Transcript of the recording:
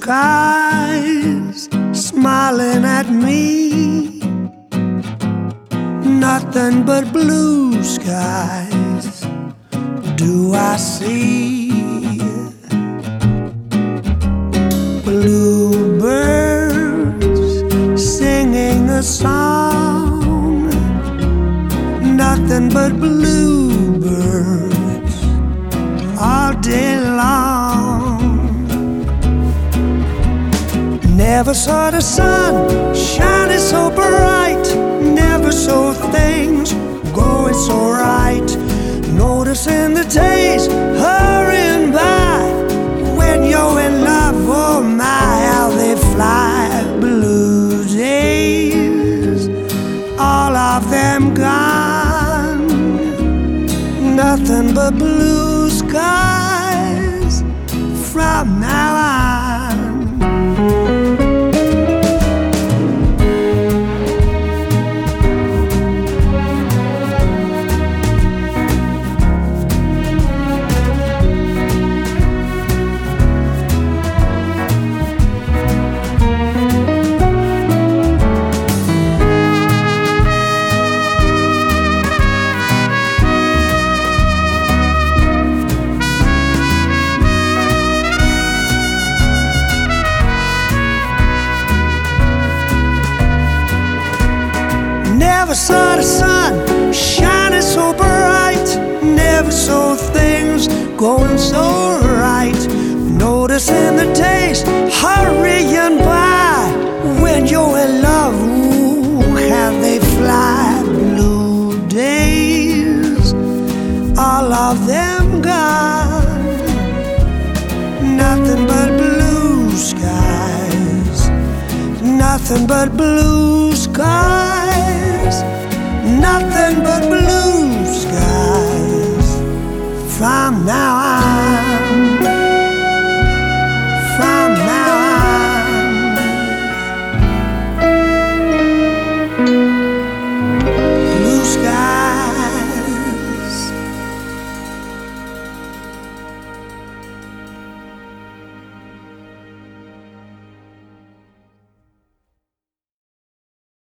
skies smiling at me. Nothing but blue skies do I see. Bluebirds singing a song. Nothing but bluebirds all day long. Never saw the sun shining so bright. Never saw things going so right. Noticing the days hurrying by. When you're in love, oh my, how they fly. Blue days, all of them gone. Nothing but blue skies from now on. Never saw the sun shining so bright. Never saw things going so right. Noticing the days hurrying by. When you're in love, ooh, how they fly. Blue days, all of them gone. Nothing but blue skies. Nothing but blue skies. Nothing but blue skies from now on.